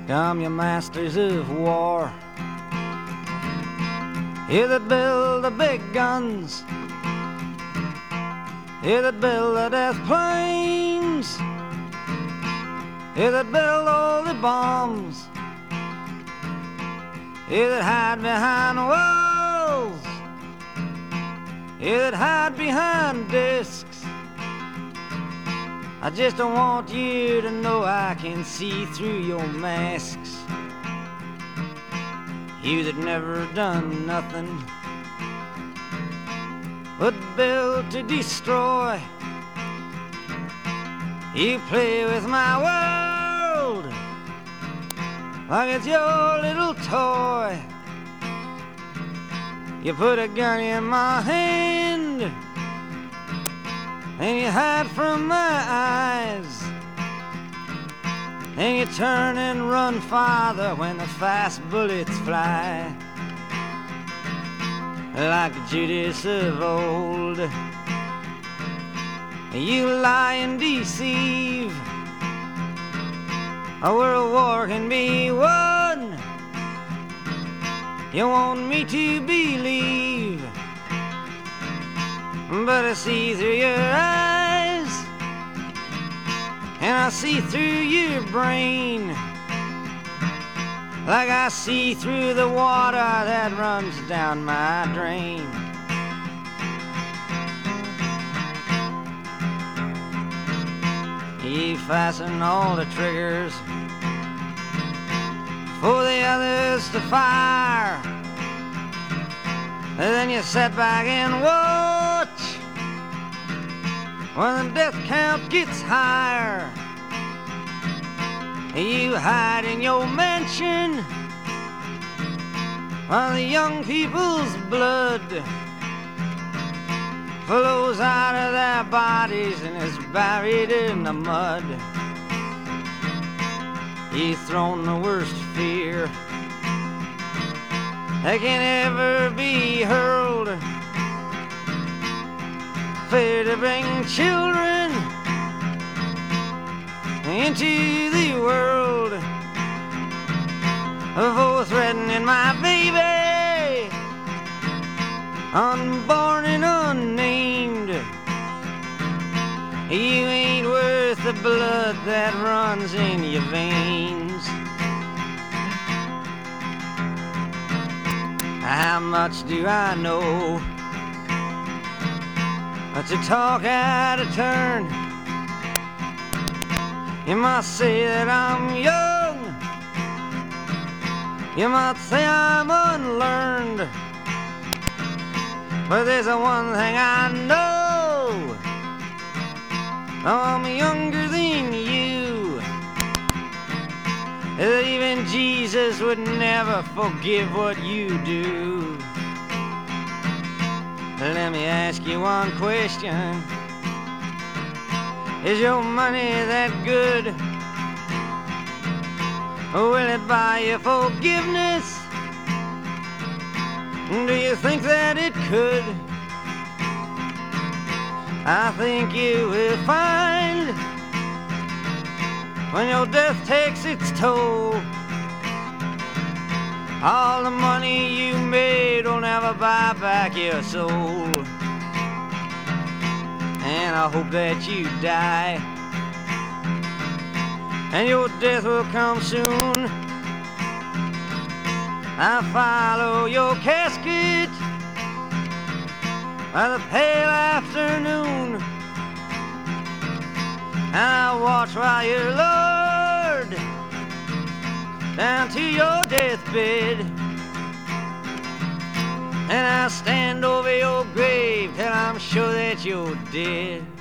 Come, you masters of war, you that build the big guns, you that build the death planes, you that build all the bombs, you that hide behind walls, you that hide behind discs. I just don't want you to know I can see through your masks. You that never done nothing but build to destroy. You play with my world like it's your little toy. You put a gun in my hand and you hide from my eyes, and you turn and run farther when the fast bullets fly. Like Judas of old, you lie and deceive. A world war can be won, you want me to believe, but I see through your eyes, and I see through your brain, like I see through the water that runs down my drain. You fasten all the triggers for the others to fire, and then you sit back and watch when the death count gets higher. You hide in your mansion while the young people's blood flows out of their bodies and is buried in the mud. You've thrown the worst fear that can ever be hurled, fear to bring children into the world, for threatening my baby, unborn and unnamed. You ain't worth the blood that runs in your veins. How much do I know to talk out of turn? You might say that I'm young, you might say I'm unlearned, but there's one thing I know, I'm younger than you, that even Jesus would never forgive what you do. Let me ask you one question. Is your money that good? Will it buy you forgiveness? Do you think that it could? I think you will find when your death takes its toll, all the money you made will never buy back your soul. And I hope that you die, and your death will come soon. I follow your casket by the pale afternoon, and I watch while you're lowered down to your deathbed, and I stand over your grave till I'm sure that you're dead.